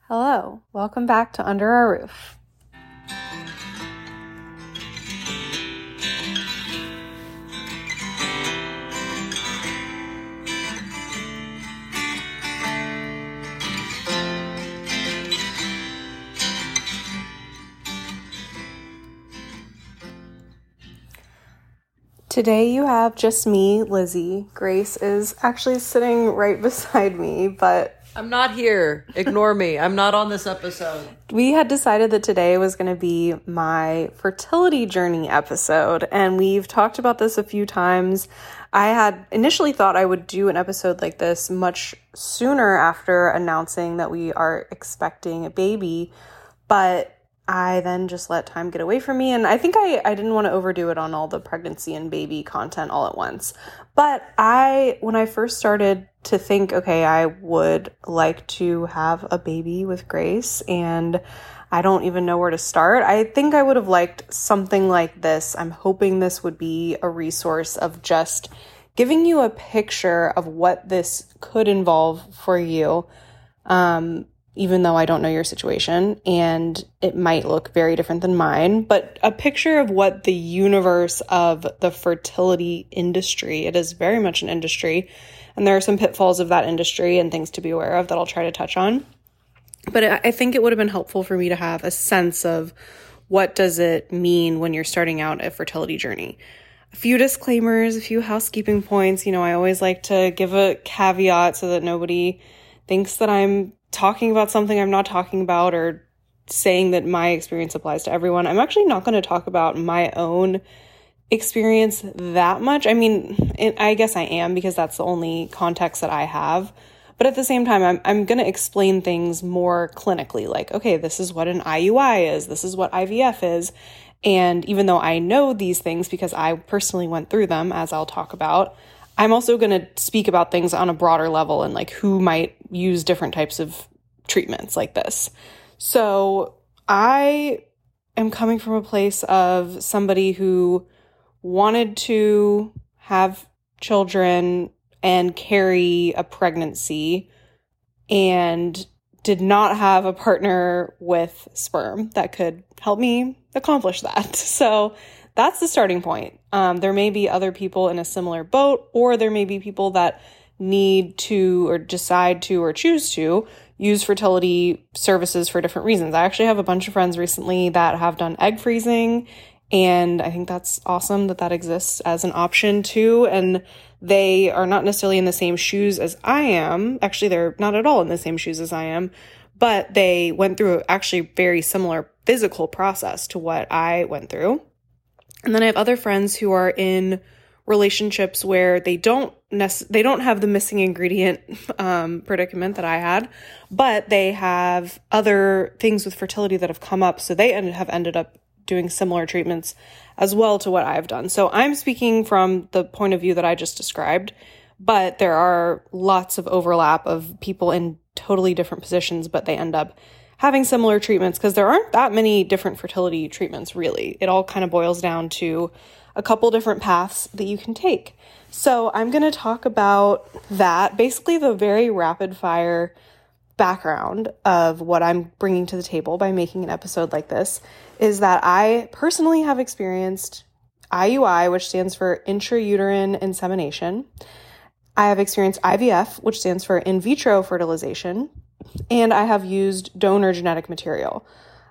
Hello, welcome back to Under Our Roof. Today you have just me, Lizzie. Grace is actually sitting right beside me, but I'm not here. Ignore me. I'm not on this episode. we had decided that today was going to be my fertility journey episode, and we've talked about this a few times. I had initially thought I would do an episode like this much sooner after announcing that we are expecting a baby, but I then just let time get away from me, and I think I didn't want to overdo it on all the pregnancy and baby content all at once. But when I first started to think, okay, I would like to have a baby with Grace, and I don't even know where to start. I think I would have liked something like this. I'm hoping this would be a resource of just giving you a picture of what this could involve for you. Even though I don't know your situation, and it might look very different than mine, but a picture of what the universe of the fertility industry, it is very much an industry, and there are some pitfalls of that industry and things to be aware of that I'll try to touch on. But I think it would have been helpful for me to have a sense of what does it mean when you're starting out a fertility journey. A few disclaimers, a few housekeeping points. I always like to give a caveat so that nobody thinks that I'm talking about something I'm not talking about or saying that my experience applies to everyone. I'm actually not going to talk about my own experience that much. I mean, I guess I am because that's the only context that I have. But at the same time, I'm going to explain things more clinically, like, okay, this is what an IUI is. This is what IVF is. And even though I know these things because I personally went through them, as I'll talk about, I'm also going to speak about things on a broader level and like who might use different types of treatments like this. So I am coming from a place of somebody who wanted to have children and carry a pregnancy and did not have a partner with sperm that could help me accomplish that. So that's the starting point. There may be other people in a similar boat, or there may be people that need to or decide to or choose to use fertility services for different reasons. I actually have a bunch of friends recently that have done egg freezing, and I think that's awesome that exists as an option too. And they are not necessarily in the same shoes as I am. Actually, they're not at all in the same shoes as I am, but they went through actually very similar physical process to what I went through. And then I have other friends who are in relationships where they don't have the missing ingredient predicament that I had, but they have other things with fertility that have come up. So they have ended up doing similar treatments as well to what I've done. So I'm speaking from the point of view that I just described, but there are lots of overlap of people in totally different positions, but they end up having similar treatments because there aren't that many different fertility treatments, really. It all kind of boils down to a couple different paths that you can take. So I'm going to talk about that, basically the very rapid fire background of what I'm bringing to the table by making an episode like this is that I personally have experienced IUI, which stands for intrauterine insemination. I have experienced IVF, which stands for in vitro fertilization, and I have used donor genetic material.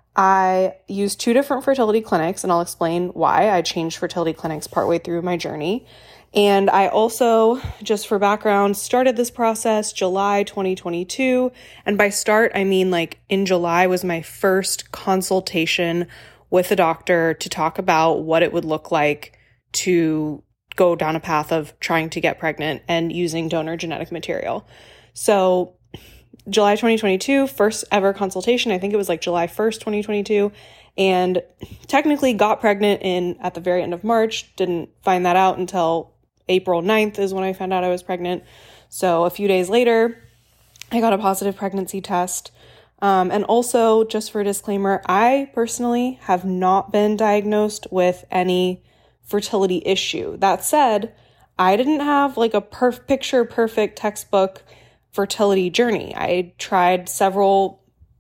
I used 2 different fertility clinics, and I'll explain why I changed fertility clinics partway through my journey. And I also, just for background, started this process July 2022. And by start, I mean like in July was my first consultation with a doctor to talk about what it would look like to go down a path of trying to get pregnant and using donor genetic material. So July 2022, first ever consultation. I think it was like July 1st, 2022, and technically got pregnant at the very end of March. Didn't find that out until April 9th is when I found out I was pregnant. So a few days later, I got a positive pregnancy test. And also, just for a disclaimer, I personally have not been diagnosed with any fertility issue. That said, I didn't have like a picture perfect textbook fertility journey. I tried several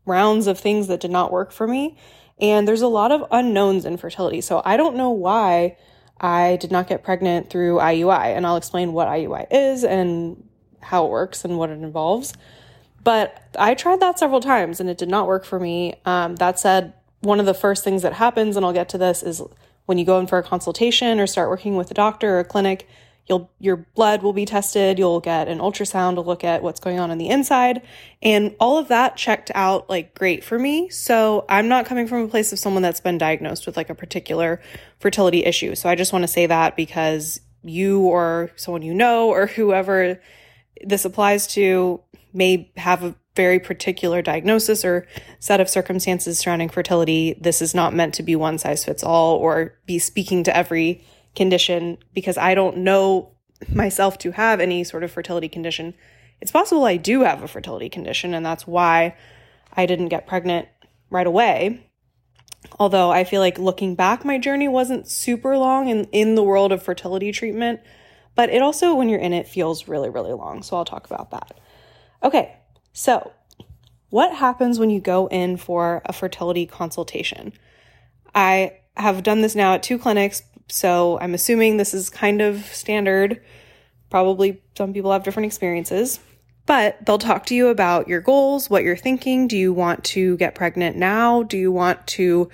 rounds of things that did not work for me. And there's a lot of unknowns in fertility. So I don't know why I did not get pregnant through IUI. And I'll explain what IUI is and how it works and what it involves. But I tried that several times and it did not work for me. That said, one of the first things that happens, and I'll get to this, is when you go in for a consultation or start working with a doctor or a clinic, your blood will be tested. You'll get an ultrasound to look at what's going on the inside. And all of that checked out like great for me. So I'm not coming from a place of someone that's been diagnosed with like a particular fertility issue. So I just want to say that because you or someone you know or whoever this applies to may have a very particular diagnosis or set of circumstances surrounding fertility. This is not meant to be one size fits all or be speaking to every condition, because I don't know myself to have any sort of fertility condition. It's possible I do have a fertility condition, and that's why I didn't get pregnant right away. Although I feel like looking back, my journey wasn't super long in the world of fertility treatment, but it also, when you're in it, feels really, really long. So I'll talk about that. Okay, so what happens when you go in for a fertility consultation? I have done this now at 2 clinics, so I'm assuming this is kind of standard. Probably some people have different experiences, but they'll talk to you about your goals, what you're thinking. Do you want to get pregnant now? Do you want to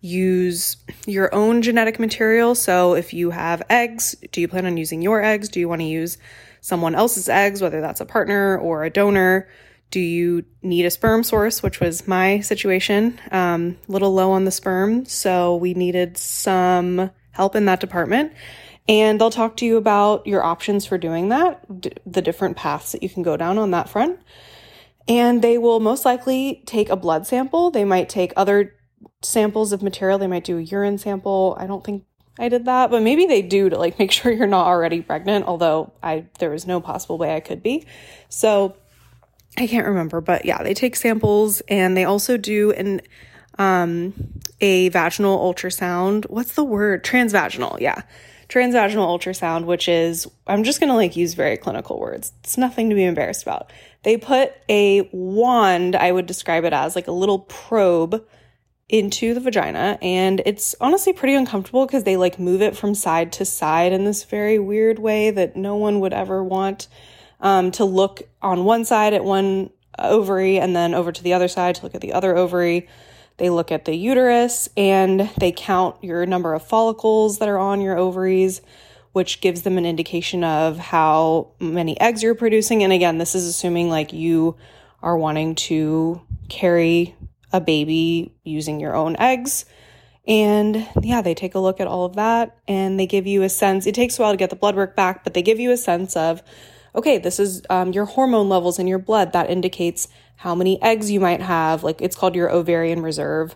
use your own genetic material? So if you have eggs, do you plan on using your eggs? Do you want to use someone else's eggs, whether that's a partner or a donor? Do you need a sperm source, which was my situation, a little low on the sperm, so we needed some help in that department. And they'll talk to you about your options for doing that, the different paths that you can go down on that front. And they will most likely take a blood sample. They might take other samples of material. They might do a urine sample. I don't think I did that, but maybe they do to like make sure you're not already pregnant, although there was no possible way I could be. So I can't remember, but yeah, they take samples, and they also do a vaginal ultrasound. What's the word? Transvaginal. Yeah. Transvaginal ultrasound, which is, I'm just going to like use very clinical words. It's nothing to be embarrassed about. They put a wand, I would describe it as like a little probe into the vagina. And it's honestly pretty uncomfortable because they like move it from side to side in this very weird way that no one would ever want to look on one side at one ovary and then over to the other side to look at the other ovary. They look at the uterus and they count your number of follicles that are on your ovaries, which gives them an indication of how many eggs you're producing. And again, this is assuming like you are wanting to carry a baby using your own eggs. And yeah, they take a look at all of that and they give you a sense. It takes a while to get the blood work back, but they give you a sense of, okay, this is your hormone levels in your blood. That indicates how many eggs you might have. Like it's called your ovarian reserve.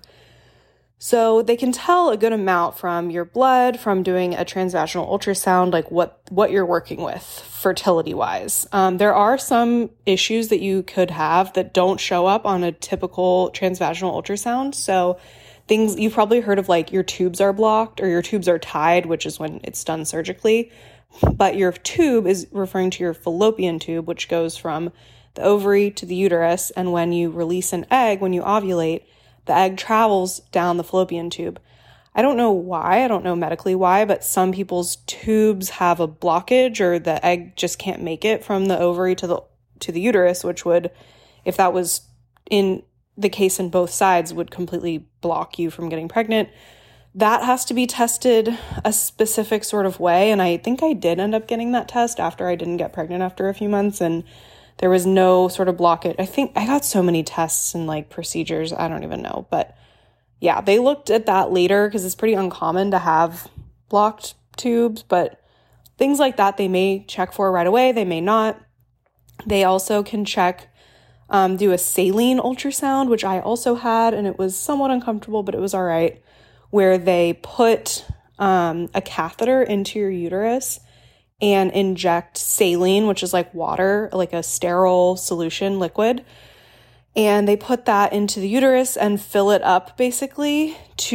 So they can tell a good amount from your blood, from doing a transvaginal ultrasound, like what you're working with fertility wise. There are some issues that you could have that don't show up on a typical transvaginal ultrasound. So things you've probably heard of, like your tubes are blocked or your tubes are tied, which is when it's done surgically. But your tube is referring to your fallopian tube, which goes from the ovary to the uterus. And when you release an egg, when you ovulate, the egg travels down the fallopian tube. I don't know why. I don't know medically why, but some people's tubes have a blockage or the egg just can't make it from the ovary to the uterus, which would, if that was in the case in both sides, would completely block you from getting pregnant. That has to be tested a specific sort of way. And I think I did end up getting that test after I didn't get pregnant after a few months. And there was no sort of blockage. I think I got so many tests and like procedures. I don't even know. But yeah, they looked at that later because it's pretty uncommon to have blocked tubes. But things like that, they may check for right away. They may not. They also can check, do a saline ultrasound, which I also had. And it was somewhat uncomfortable, but it was all right, where they put a catheter into your uterus and inject saline, which is like water, like a sterile solution liquid. And they put that into the uterus and fill it up basically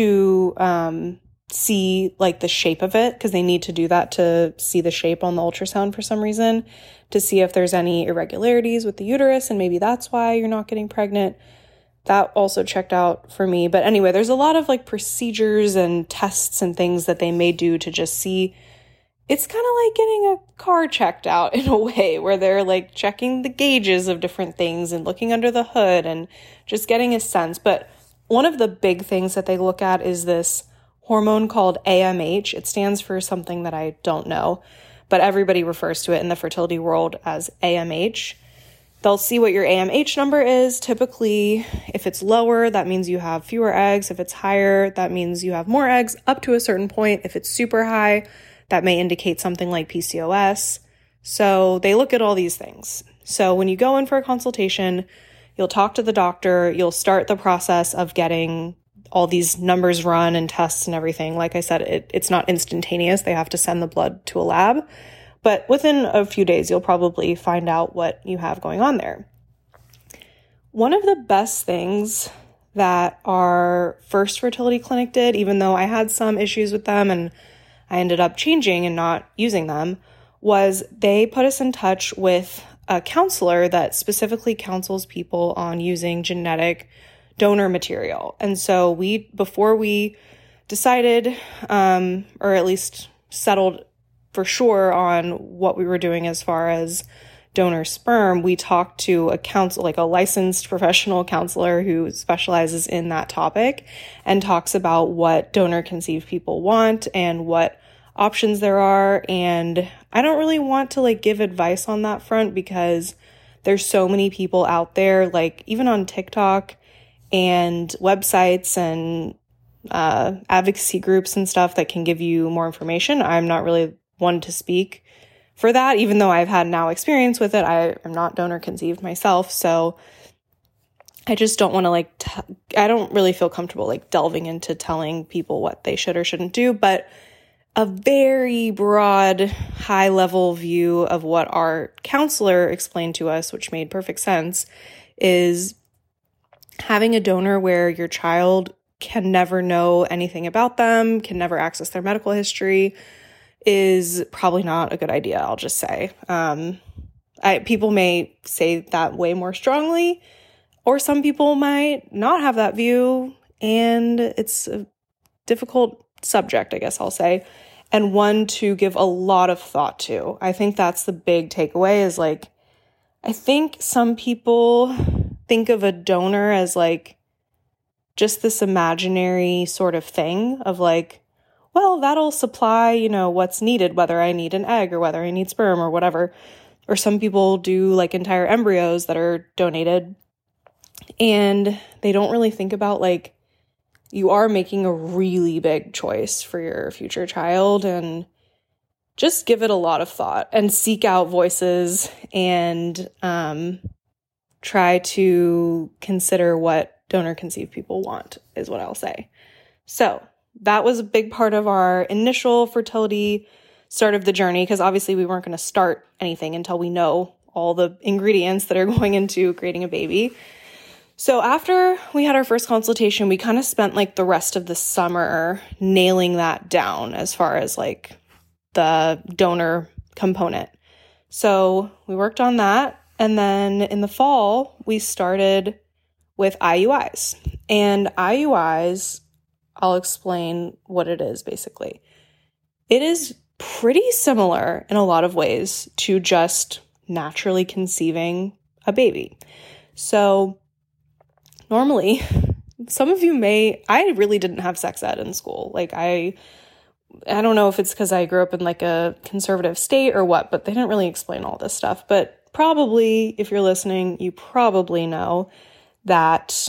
to see like the shape of it, because they need to do that to see the shape on the ultrasound for some reason, to see if there's any irregularities with the uterus. And maybe that's why you're not getting pregnant. that also checked out for me. But anyway, there's a lot of like procedures and tests and things that they may do to just see. It's kind of like getting a car checked out in a way, where they're like checking the gauges of different things and looking under the hood and just getting a sense. But one of the big things that they look at is this hormone called AMH. It stands for something that I don't know, but everybody refers to it in the fertility world as AMH. They'll see what your AMH number is. Typically, if it's lower, that means you have fewer eggs. If it's higher, that means you have more eggs up to a certain point. If it's super high, that may indicate something like PCOS. So they look at all these things. So when you go in for a consultation, you'll talk to the doctor. You'll start the process of getting all these numbers run and tests and everything. Like I said, it's not instantaneous. They have to send the blood to a lab. But within a few days, you'll probably find out what you have going on there. One of the best things that our first fertility clinic did, even though I had some issues with them and I ended up changing and not using them, was they put us in touch with a counselor that specifically counsels people on using genetic donor material. And so before we decided, or at least settled for sure on what we were doing as far as donor sperm, we talked to a licensed professional counselor who specializes in that topic and talks about what donor conceived people want and what options there are. And I don't really want to like give advice on that front because there's so many people out there, like even on TikTok and websites and advocacy groups and stuff that can give you more information. I'm not really one to speak for that, even though I've had now experience with it. I am not donor conceived myself, so I just don't want to I don't really feel comfortable like delving into telling people what they should or shouldn't do. But a very broad, high level view of what our counselor explained to us, which made perfect sense, is having a donor where your child can never know anything about them, can never access their medical history, is probably not a good idea, I'll just say. People may say that way more strongly, or some people might not have that view, and it's a difficult subject, I guess I'll say, and one to give a lot of thought to. I think that's the big takeaway is like, I think some people think of a donor as like just this imaginary sort of thing of like, well, that'll supply, what's needed, whether I need an egg or whether I need sperm or whatever. Or some people do like entire embryos that are donated, and they don't really think about like, you are making a really big choice for your future child, and just give it a lot of thought and seek out voices and try to consider what donor conceived people want is what I'll say. So that was a big part of our initial fertility start of the journey, because obviously we weren't going to start anything until we know all the ingredients that are going into creating a baby. So after we had our first consultation, we kind of spent like the rest of the summer nailing that down as far as like the donor component. So we worked on that. And then in the fall, we started with IUIs. And IUIs, I'll explain what it is basically. It is pretty similar in a lot of ways to just naturally conceiving a baby. So normally, some of you I really didn't have sex ed in school. Like I don't know if it's because I grew up in like a conservative state or what, but they didn't really explain all this stuff. But probably, if you're listening, you probably know that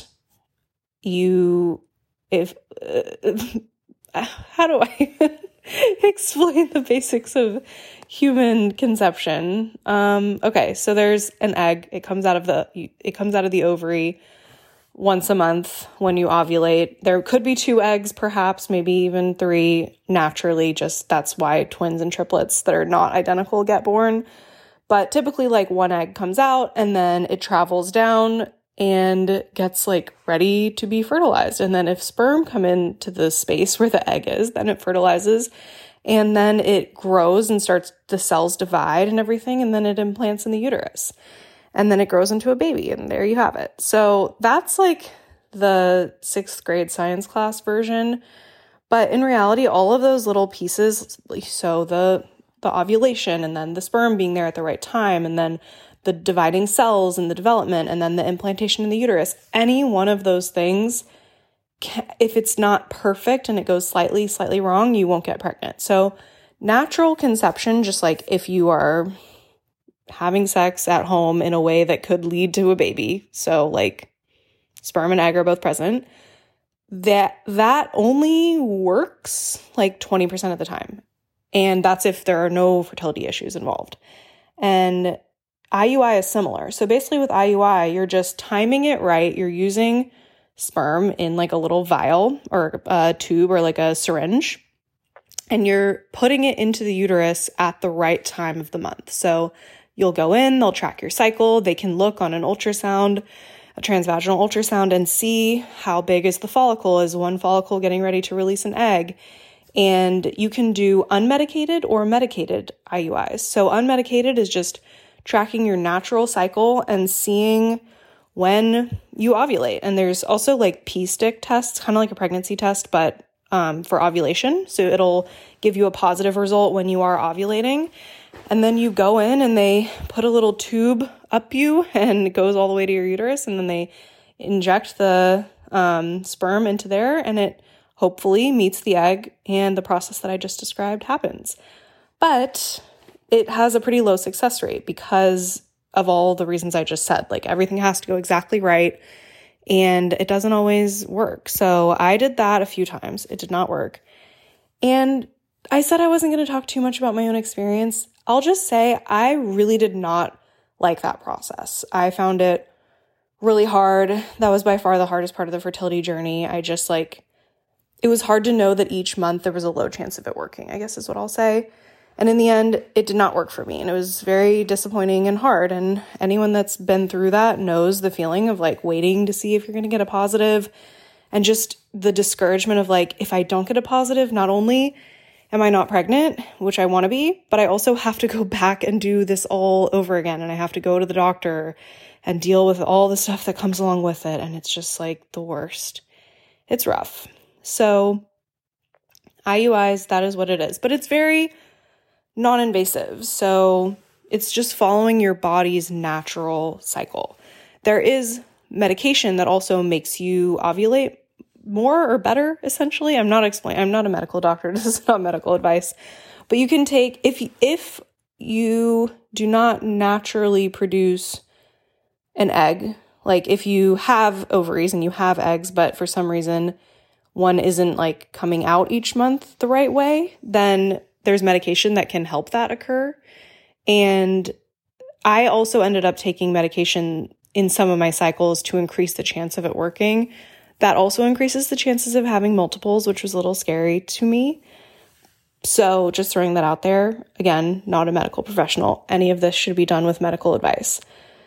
how do I explain the basics of human conception? Okay, so there's an egg. It comes out of the ovary once a month when you ovulate. There could be 2 eggs, perhaps, maybe even 3 naturally. Just that's why twins and triplets that are not identical get born. But typically, like 1 egg comes out and then it travels down and gets like ready to be fertilized. And then if sperm come into the space where the egg is, then it fertilizes, and then it grows and the cells divide and everything, and then it implants in the uterus. And then it grows into a baby, and there you have it. So that's like the 6th grade science class version. But in reality, all of those little pieces, so the ovulation and then the sperm being there at the right time and then the dividing cells and the development and then the implantation in the uterus, any one of those things, if it's not perfect and it goes slightly wrong, you won't get pregnant. So natural conception, just like if you are having sex at home in a way that could lead to a baby, so like sperm and egg are both present, that only works like 20% of the time. And that's if there are no fertility issues involved. And IUI is similar. So basically with IUI, you're just timing it right. You're using sperm in like a little vial or a tube or like a syringe, and you're putting it into the uterus at the right time of the month. So you'll go in, they'll track your cycle. They can look on an ultrasound, a transvaginal ultrasound, and see how big is the follicle. Is one follicle getting ready to release an egg? And you can do unmedicated or medicated IUIs. So unmedicated is just tracking your natural cycle and seeing when you ovulate. And there's also like P-stick tests, kind of like a pregnancy test, but for ovulation. So it'll give you a positive result when you are ovulating. And then you go in and they put a little tube up you and it goes all the way to your uterus. And then they inject the sperm into there and it hopefully meets the egg and the process that I just described happens. But it has a pretty low success rate because of all the reasons I just said. Like everything has to go exactly right and it doesn't always work. So I did that a few times. It did not work. And I said I wasn't going to talk too much about my own experience. I'll just say I really did not like that process. I found it really hard. That was by far the hardest part of the fertility journey. It was hard to know that each month there was a low chance of it working, I guess is what I'll say. And in the end, it did not work for me. And it was very disappointing and hard. And anyone that's been through that knows the feeling of like waiting to see if you're going to get a positive and just the discouragement of like, if I don't get a positive, not only am I not pregnant, which I want to be, but I also have to go back and do this all over again. And I have to go to the doctor and deal with all the stuff that comes along with it. And it's just like the worst. It's rough. So IUIs, that is what it is. But it's very non-invasive. So it's just following your body's natural cycle. There is medication that also makes you ovulate more or better, essentially. I'm not a medical doctor. This is not medical advice. But you can take, if you do not naturally produce an egg, like if you have ovaries and you have eggs, but for some reason one isn't like coming out each month the right way, then there's medication that can help that occur. And I also ended up taking medication in some of my cycles to increase the chance of it working. That also increases the chances of having multiples, which was a little scary to me. So just throwing that out there. Again, not a medical professional. Any of this should be done with medical advice.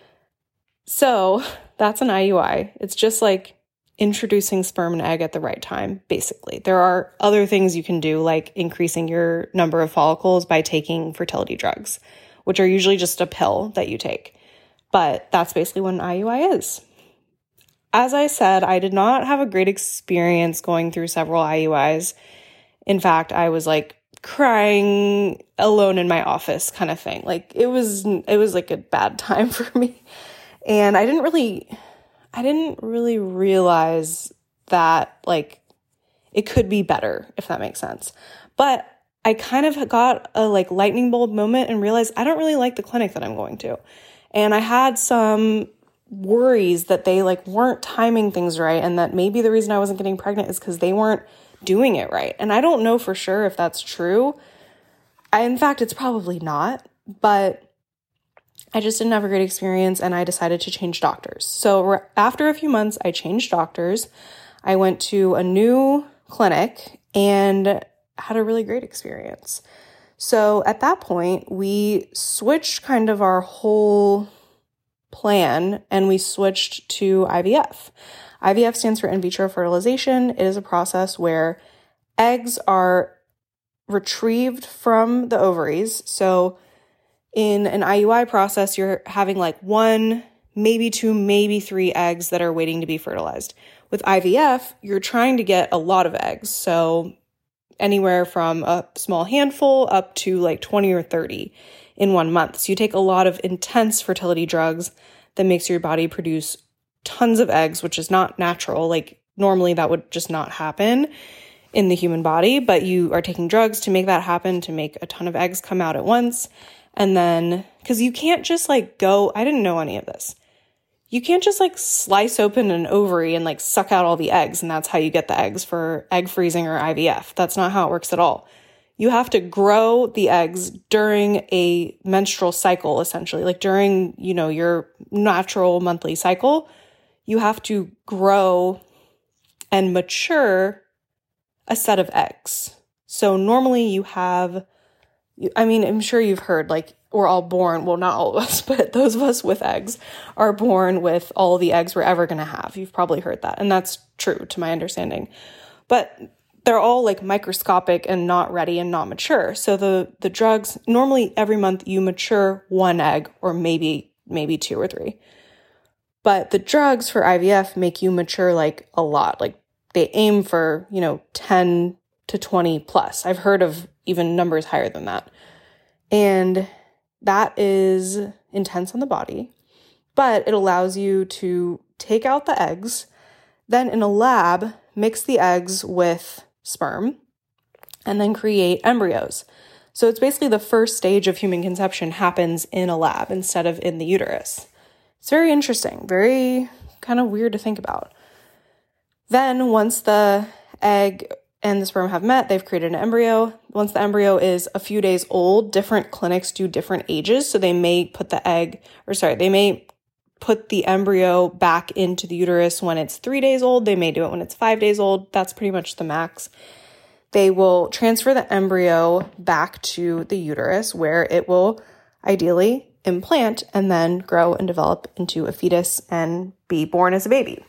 So that's an IUI. It's just like introducing sperm and egg at the right time, basically. There are other things you can do, like increasing your number of follicles by taking fertility drugs, which are usually just a pill that you take. But that's basically what an IUI is. As I said, I did not have a great experience going through several IUIs. In fact, I was like crying alone in my office kind of thing. Like it was like a bad time for me. And I didn't really realize that like it could be better, if that makes sense. But I kind of got a like lightning bolt moment and realized I don't really like the clinic that I'm going to. And I had some worries that they like weren't timing things right and that maybe the reason I wasn't getting pregnant is because they weren't doing it right. And I don't know for sure if that's true. In fact, it's probably not, but I just didn't have a great experience and I decided to change doctors. So after a few months, I changed doctors. I went to a new clinic and had a really great experience. So at that point, we switched kind of our whole plan and we switched to IVF. IVF stands for in vitro fertilization. It is a process where eggs are retrieved from the ovaries. So in an IUI process, you're having like one maybe 2, maybe 3 eggs that are waiting to be fertilized. With IVF, you're trying to get a lot of eggs. So anywhere from a small handful up to like 20 or 30 in 1 month. So you take a lot of intense fertility drugs that makes your body produce tons of eggs, which is not natural. Like normally that would just not happen in the human body, but you are taking drugs to make that happen, to make a ton of eggs come out at once. And then, because you can't just like go, I didn't know any of this. You can't just like slice open an ovary and like suck out all the eggs, and that's how you get the eggs for egg freezing or IVF. That's not how it works at all. You have to grow the eggs during a menstrual cycle, essentially, like during, your natural monthly cycle. You have to grow and mature a set of eggs. So normally you have, I'm sure you've heard, like, we're all born, well, not all of us, but those of us with eggs are born with all the eggs we're ever going to have. You've probably heard that. And that's true to my understanding. But they're all like microscopic and not ready and not mature. So the drugs, normally every month you mature 1 egg or maybe 2 or 3. But the drugs for IVF make you mature like a lot. Like they aim for, 10 to 20 plus. I've heard of even numbers higher than that. And that is intense on the body, but it allows you to take out the eggs, then in a lab, mix the eggs with sperm, and then create embryos. So it's basically the first stage of human conception happens in a lab instead of in the uterus. It's very interesting, very kind of weird to think about. Then once the egg and the sperm have met, they've created an embryo. Once the embryo is a few days old, different clinics do different ages. So they may put the embryo back into the uterus when it's 3 days old. They may do it when it's 5 days old. That's pretty much the max. They will transfer the embryo back to the uterus where it will ideally implant and then grow and develop into a fetus and be born as a baby.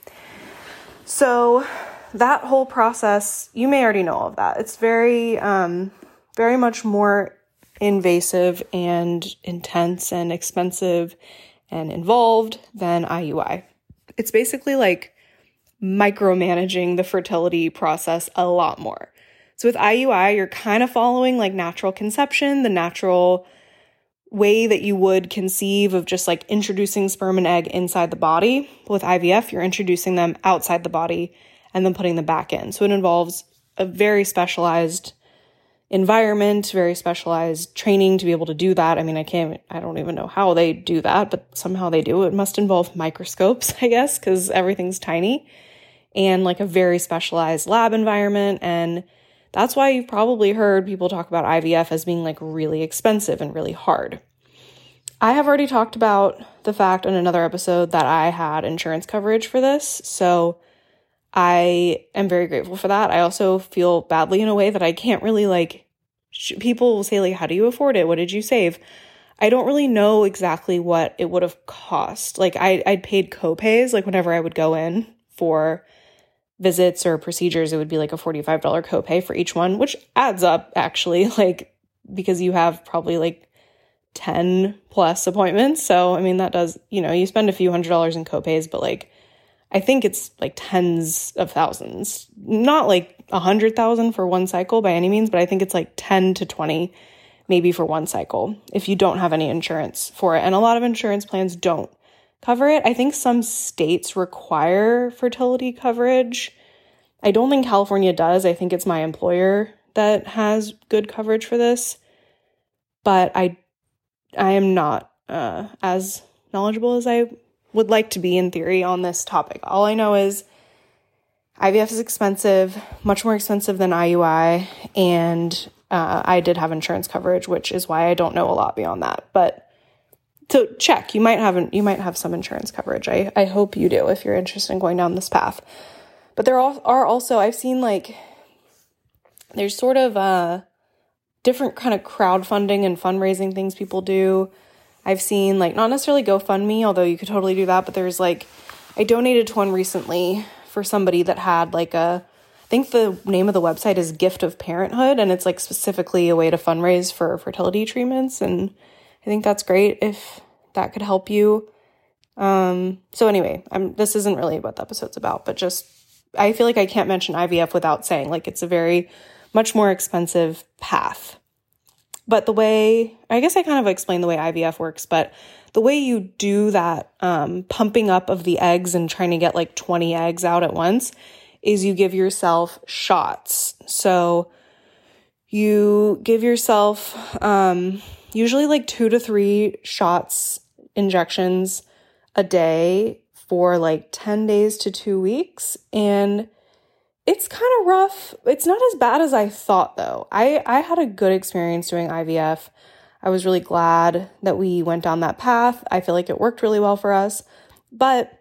So that whole process, you may already know all of that. It's very, very much more invasive and intense and expensive and involved than IUI. It's basically like micromanaging the fertility process a lot more. So with IUI, you're kind of following like natural conception, the natural way that you would conceive of just like introducing sperm and egg inside the body. With IVF, you're introducing them outside the body and then putting them back in. So it involves a very specialized environment, very specialized training to be able to do that. I don't even know how they do that, but somehow they do. It must involve microscopes, I guess, because everything's tiny, and like a very specialized lab environment. And that's why you've probably heard people talk about IVF as being like really expensive and really hard. I have already talked about the fact in another episode that I had insurance coverage for this. So I am very grateful for that. I also feel badly in a way that I can't really people will say like, how do you afford it? What did you save? I don't really know exactly what it would have cost. Like I'd paid co-pays, like whenever I would go in for visits or procedures, it would be like a $45 copay for each one, which adds up actually, like, because you have probably like 10 plus appointments. So, that does, you spend a few $100s in copays, but like, I think it's like tens of thousands, not like 100,000 for one cycle by any means, but I think it's like 10 to 20 maybe for one cycle if you don't have any insurance for it. And a lot of insurance plans don't cover it. I think some states require fertility coverage. I don't think California does. I think it's my employer that has good coverage for this. But I am not as knowledgeable as I would like to be in theory on this topic. All I know is IVF is expensive, much more expensive than IUI, and I did have insurance coverage, which is why I don't know a lot beyond that. But so check, you might have some insurance coverage. I hope you do if you're interested in going down this path. But there are also, I've seen like, there's sort of different kind of crowdfunding and fundraising things people do. I've seen like, not necessarily GoFundMe, although you could totally do that, but there's like, I donated to one recently for somebody that had like I think the name of the website is Gift of Parenthood, and it's like specifically a way to fundraise for fertility treatments. And I think that's great if that could help you So anyway, this isn't really what the episode's about, but just, I feel like I can't mention IVF without saying, like, it's a very much more expensive path. But the way, I guess I kind of explained the way IVF works, but the way you do that pumping up of the eggs and trying to get like 20 eggs out at once is you give yourself shots. So you give yourself usually like 2 to 3 shots, injections a day for like 10 days to 2 weeks. And it's kind of rough. It's not as bad as I thought, though. I had a good experience doing IVF. I was really glad that we went down that path. I feel like it worked really well for us. But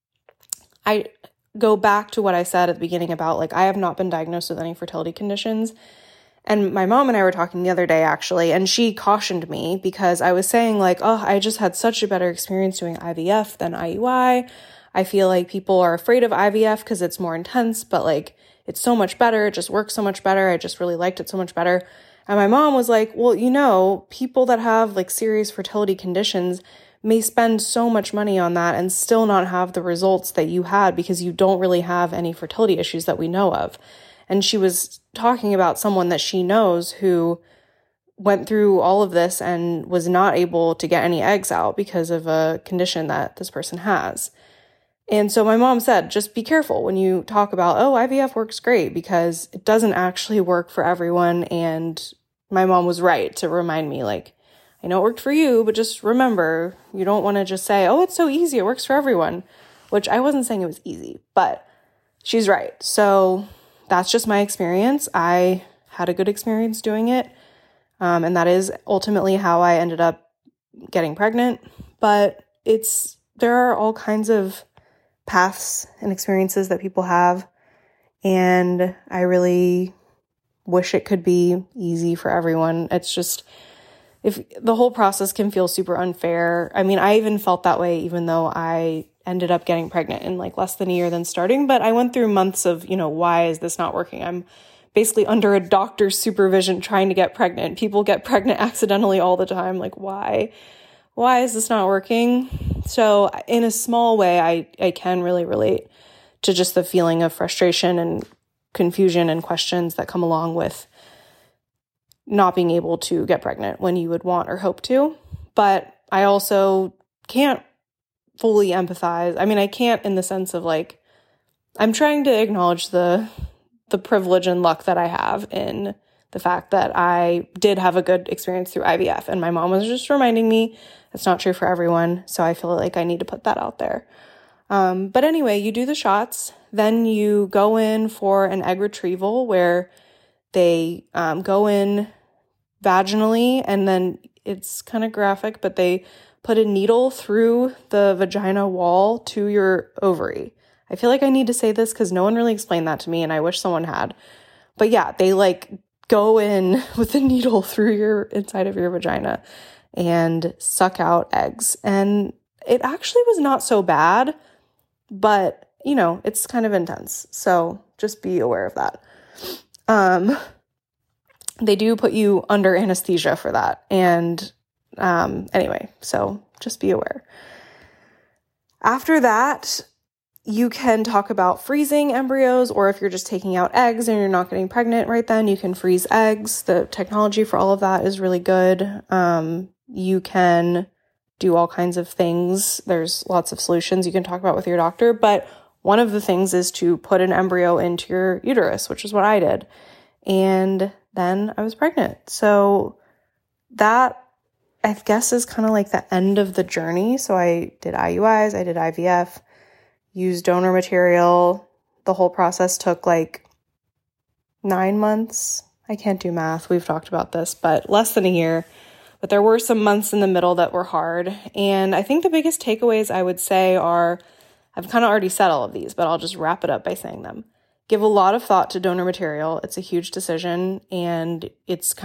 I go back to what I said at the beginning about, like, I have not been diagnosed with any fertility conditions. And my mom and I were talking the other day, actually, and she cautioned me because I was saying, like, oh, I just had such a better experience doing IVF than IUI. I feel like people are afraid of IVF because it's more intense, but, like, it's so much better. It just works so much better. I just really liked it so much better. And my mom was like, well, you know, people that have, like, serious fertility conditions may spend so much money on that and still not have the results that you had because you don't really have any fertility issues that we know of. And she was talking about someone that she knows who went through all of this and was not able to get any eggs out because of a condition that this person has. And so my mom said, just be careful when you talk about, oh, IVF works great, because it doesn't actually work for everyone. And my mom was right to remind me, like, I know it worked for you, but just remember, you don't want to just say, oh, it's so easy, it works for everyone, which I wasn't saying it was easy, but she's right. So that's just my experience. I had a good experience doing it. And that is ultimately how I ended up getting pregnant. But there are all kinds of paths and experiences that people have. And I really wish it could be easy for everyone. It's just, if the whole process can feel super unfair. I mean, I even felt that way, even though I ended up getting pregnant in like less than a year than starting. But I went through months of, why is this not working? I'm basically under a doctor's supervision trying to get pregnant. People get pregnant accidentally all the time. Like, why? Why is this not working? So in a small way, I can really relate to just the feeling of frustration and confusion and questions that come along with not being able to get pregnant when you would want or hope to. But I also can't fully empathize. I mean, I can't in the sense of, like, I'm trying to acknowledge the privilege and luck that I have in the fact that I did have a good experience through IVF. And my mom was just reminding me it's not true for everyone. So I feel like I need to put that out there. But anyway, you do the shots, then you go in for an egg retrieval where they go in vaginally, and then it's kind of graphic, but they put a needle through the vagina wall to your ovary. I feel like I need to say this because no one really explained that to me, and I wish someone had. But yeah, they like go in with a needle through your inside of your vagina and suck out eggs. And it actually was not so bad, but it's kind of intense. So just be aware of that. They do put you under anesthesia for that. And anyway, so just be aware. After that, you can talk about freezing embryos, or if you're just taking out eggs and you're not getting pregnant right then, you can freeze eggs. The technology for all of that is really good. You can do all kinds of things. There's lots of solutions you can talk about with your doctor, but one of the things is to put an embryo into your uterus, which is what I did. And then I was pregnant. So that, I guess, is kind of like the end of the journey. So I did IUIs, I did IVF, used donor material. The whole process took like 9 months. I can't do math. We've talked about this, but less than a year. But there were some months in the middle that were hard. And I think the biggest takeaways I would say are, I've kind of already said all of these, but I'll just wrap it up by saying them. Give a lot of thought to donor material. It's a huge decision, and it is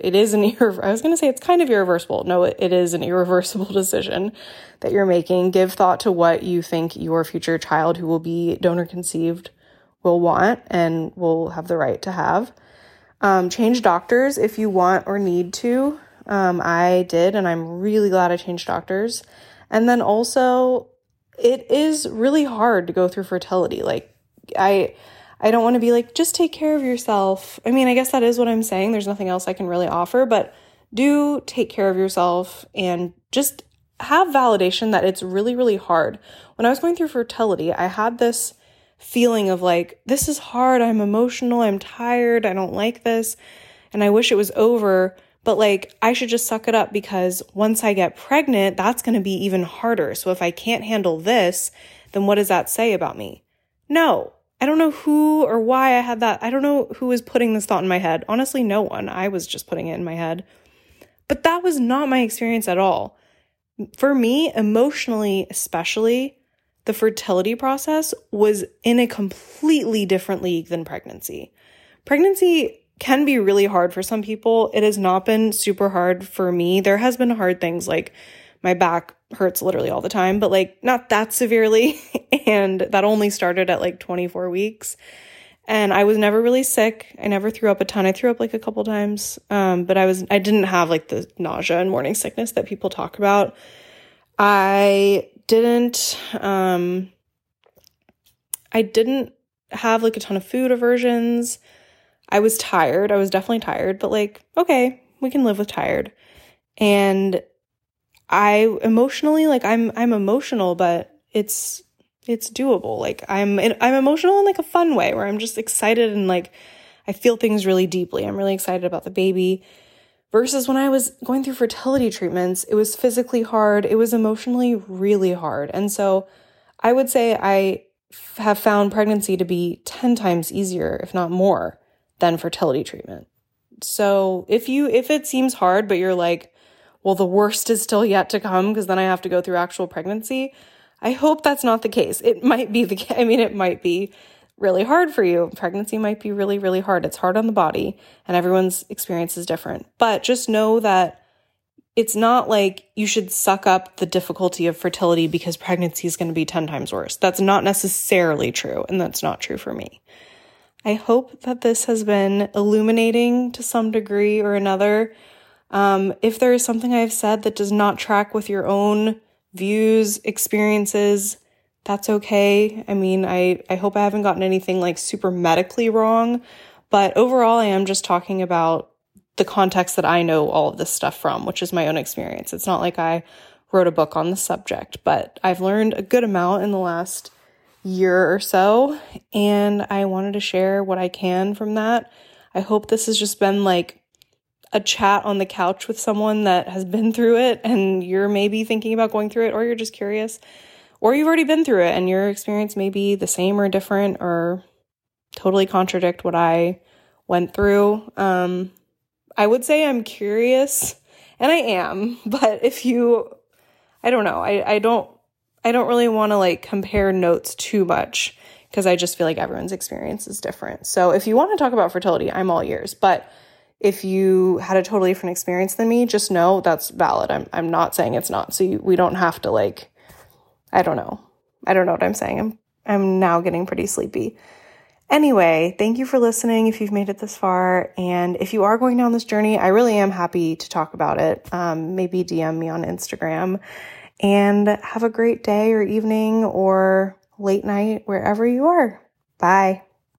I was going to say it's kind of irreversible. No, it is an irreversible decision that you're making. Give thought to what you think your future child who will be donor conceived will want and will have the right to have. Change doctors if you want or need to. I did, and I'm really glad I changed doctors. And then also it is really hard to go through fertility. Like, I don't want to be like, just take care of yourself. I mean, I guess that is what I'm saying. There's nothing else I can really offer, but do take care of yourself and just have validation that it's really, really hard. When I was going through fertility, I had this feeling of like, this is hard. I'm emotional. I'm tired. I don't like this. And I wish it was over. But like, I should just suck it up because once I get pregnant, that's going to be even harder. So if I can't handle this, then what does that say about me? No, I don't know who or why I had that. I don't know who was putting this thought in my head. Honestly, no one. I was just putting it in my head. But that was not my experience at all. For me, emotionally, especially, the fertility process was in a completely different league than pregnancy. Pregnancy can be really hard for some people. It has not been super hard for me. There has been hard things like my back hurts literally all the time, but like not that severely. And that only started at like 24 weeks. And I was never really sick. I never threw up a ton. I threw up like a couple times. But I didn't have like the nausea and morning sickness that people talk about. I didn't have like a ton of food aversions. I was tired. I was definitely tired, but like, okay, we can live with tired. And I emotionally, like I'm emotional, but it's doable. Like I'm emotional in like a fun way where I'm just excited and like I feel things really deeply. I'm really excited about the baby. Versus when I was going through fertility treatments, it was physically hard. It was emotionally really hard. And so I would say I have found pregnancy to be 10 times easier, if not more, than fertility treatment. So if it seems hard, but you're like, well, the worst is still yet to come because then I have to go through actual pregnancy, I hope that's not the case. It might be it might be really hard for you. Pregnancy might be really, really hard. It's hard on the body and everyone's experience is different. But just know that it's not like you should suck up the difficulty of fertility because pregnancy is going to be 10 times worse. That's not necessarily true, and that's not true for me. I hope that this has been illuminating to some degree or another. If there is something I've said that does not track with your own views, experiences, that's okay. I mean, I hope I haven't gotten anything like super medically wrong, but overall I am just talking about the context that I know all of this stuff from, which is my own experience. It's not like I wrote a book on the subject, but I've learned a good amount in the last year or so, and I wanted to share what I can from that. I hope this has just been like a chat on the couch with someone that has been through it and you're maybe thinking about going through it, or you're just curious, or you've already been through it and your experience may be the same or different or totally contradict what I went through. I would say I'm curious, and I am, but I don't know, I don't really want to like compare notes too much because I just feel like everyone's experience is different. So if you want to talk about fertility, I'm all ears. But if you had a totally different experience than me, just know that's valid. I'm not saying it's not. So we don't have to like, I don't know what I'm saying. I'm now getting pretty sleepy. Anyway, thank you for listening if you've made it this far. And if you are going down this journey, I really am happy to talk about it. Maybe DM me on Instagram. And have a great day or evening or late night wherever you are. Bye.